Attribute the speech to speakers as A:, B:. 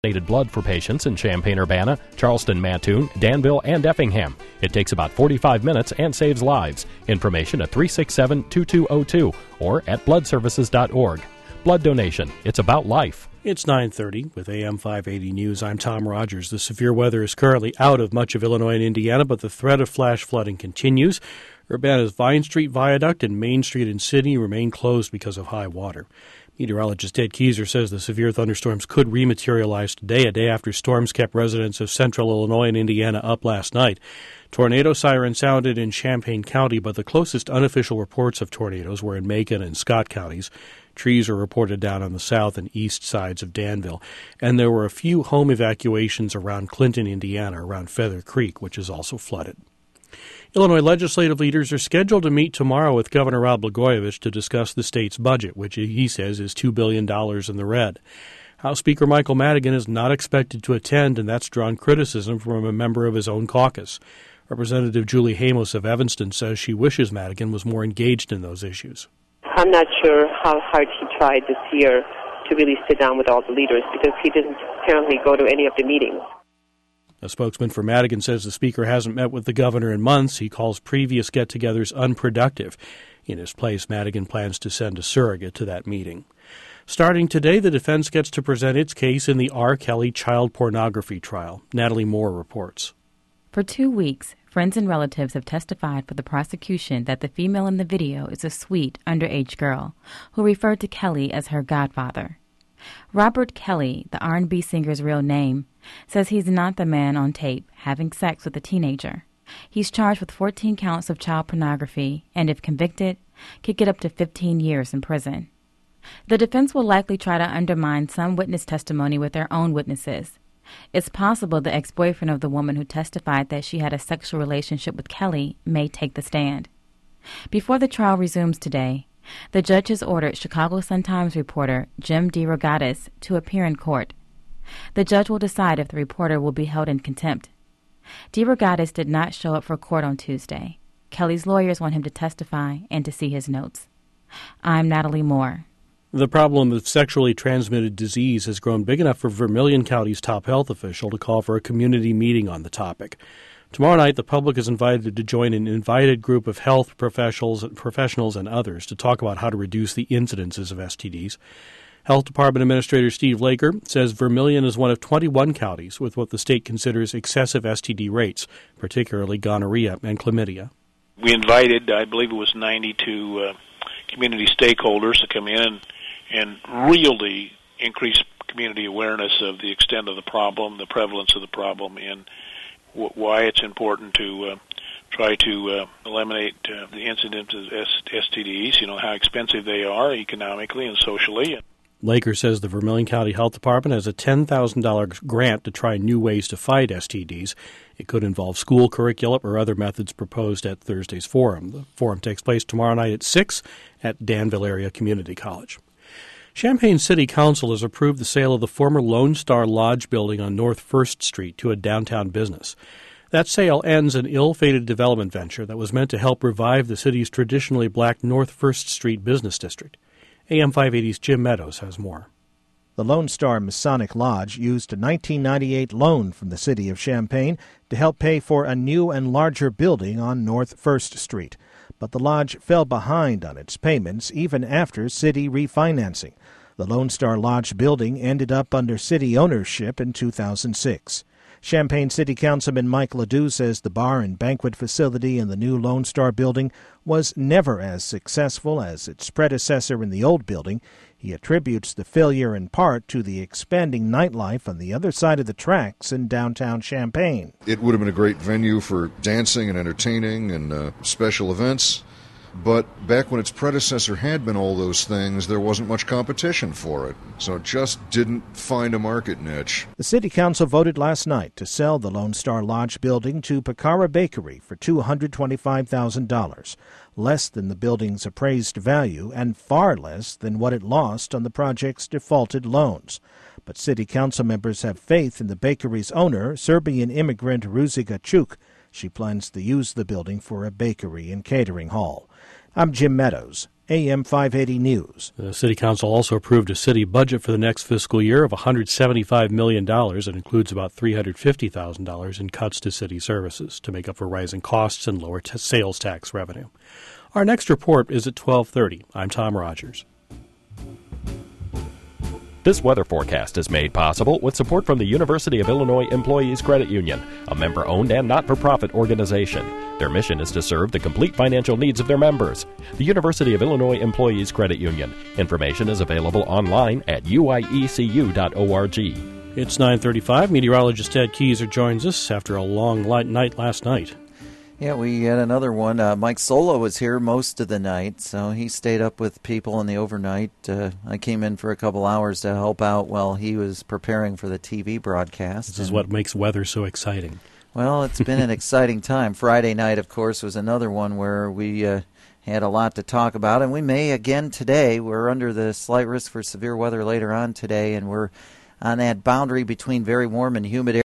A: Donated blood for patients in Champaign-Urbana, Charleston, Mattoon, Danville, and Effingham. It takes about 45 minutes and saves lives. Information at 367-2202 or at bloodservices.org. Blood donation. It's about life.
B: It's 9:30 with AM 580 News. I'm Tom Rogers. The severe weather is currently out of much of Illinois and Indiana, but the threat of flash flooding continues. Urbana's Vine Street Viaduct and Main Street in Sydney remain closed because of high water. Meteorologist Ted Keyser says the severe thunderstorms could rematerialize today, a day after storms kept residents of central Illinois and Indiana up last night. Tornado sirens sounded in Champaign County, but the closest unofficial reports of tornadoes were in Macon and Scott counties. Trees are reported down on the south and east sides of Danville. And there were a few home evacuations around Clinton, Indiana, around Feather Creek, which is also flooded. Illinois legislative leaders are scheduled to meet tomorrow with Governor Rod Blagojevich to discuss the state's budget, which he says is $2 billion in the red. House Speaker Michael Madigan is not expected to attend, and that's drawn criticism from a member of his own caucus. Representative Julie Hamos of Evanston says she wishes Madigan was more engaged in those issues.
C: I'm not sure how hard he tried this year to really sit down with all the leaders because he didn't apparently go to any of the meetings.
B: A spokesman for Madigan says the speaker hasn't met with the governor in months. He calls previous get-togethers unproductive. In his place, Madigan plans to send a surrogate to that meeting. Starting today, the defense gets to present its case in the R. Kelly child pornography trial. Natalie Moore reports.
D: For 2 weeks, friends and relatives have testified for the prosecution that the female in the video is a sweet, underage girl who referred to Kelly as her godfather. Robert Kelly, the R&B singer's real name, says he's not the man on tape having sex with a teenager. He's charged with 14 counts of child pornography and, if convicted, could get up to 15 years in prison. The defense will likely try to undermine some witness testimony with their own witnesses. It's possible the ex-boyfriend of the woman who testified that she had a sexual relationship with Kelly may take the stand. Before the trial resumes today, the judge has ordered Chicago Sun-Times reporter Jim DeRogatis to appear in court. The judge will decide if the reporter will be held in contempt. DeRogatis did not show up for court on Tuesday. Kelly's lawyers want him to testify and to see his notes. I'm Natalie Moore.
B: The problem of sexually transmitted disease has grown big enough for Vermilion County's top health official to call for a community meeting on the topic. Tomorrow night, the public is invited to join an invited group of health professionals and others to talk about how to reduce the incidences of STDs. Health Department Administrator Steve Laker says Vermilion is one of 21 counties with what the state considers excessive STD rates, particularly gonorrhea and chlamydia.
E: We invited, I believe it was 92 community stakeholders to come in and really increase community awareness of the extent of the problem, the prevalence of the problem, and why it's important to try to eliminate the incidence of STDs, how expensive they are economically and socially.
B: Laker says the Vermilion County Health Department has a $10,000 grant to try new ways to fight STDs. It could involve school curriculum or other methods proposed at Thursday's forum. The forum takes place tomorrow night at 6 at Danville Area Community College. Champaign City Council has approved the sale of the former Lone Star Lodge building on North 1st Street to a downtown business. That sale ends an ill-fated development venture that was meant to help revive the city's traditionally black North 1st Street business district. AM 580's Jim Meadows has more.
F: The Lone Star Masonic Lodge used a 1998 loan from the city of Champaign to help pay for a new and larger building on North 1st Street. But the lodge fell behind on its payments even after city refinancing. The Lone Star Lodge building ended up under city ownership in 2006. Champaign City Councilman Mike Ledoux says the bar and banquet facility in the new Lone Star building was never as successful as its predecessor in the old building. He attributes the failure in part to the expanding nightlife on the other side of the tracks in downtown Champaign.
G: It would have been a great venue for dancing and entertaining and special events. But back when its predecessor had been all those things, there wasn't much competition for it. So it just didn't find a market niche.
F: The City Council voted last night to sell the Lone Star Lodge building to Picara Bakery for $225,000, less than the building's appraised value and far less than what it lost on the project's defaulted loans. But City Council members have faith in the bakery's owner, Serbian immigrant Ruziga Chuk. She plans to use the building for a bakery and catering hall. I'm Jim Meadows, AM 580 News.
B: The City Council also approved a city budget for the next fiscal year of $175 million. It includes about $350,000 in cuts to city services to make up for rising costs and lower sales tax revenue. Our next report is at 12:30. I'm Tom Rogers.
A: This weather forecast is made possible with support from the University of Illinois Employees Credit Union, a member-owned and not-for-profit organization. Their mission is to serve the complete financial needs of their members. The University of Illinois Employees Credit Union. Information is available online at uiecu.org.
B: It's 9:35. Meteorologist Ted Keyser joins us after a long night last night.
H: Yeah, we had another one. Mike Sola was here most of the night, so he stayed up with people in the overnight. I came in for a couple hours to help out while he was preparing for the TV broadcast.
B: This is what makes weather so exciting.
H: Well, it's been an exciting time. Friday night, of course, was another one where we had a lot to talk about, and we may again today. We're under the slight risk for severe weather later on today, and we're on that boundary between very warm and humid air.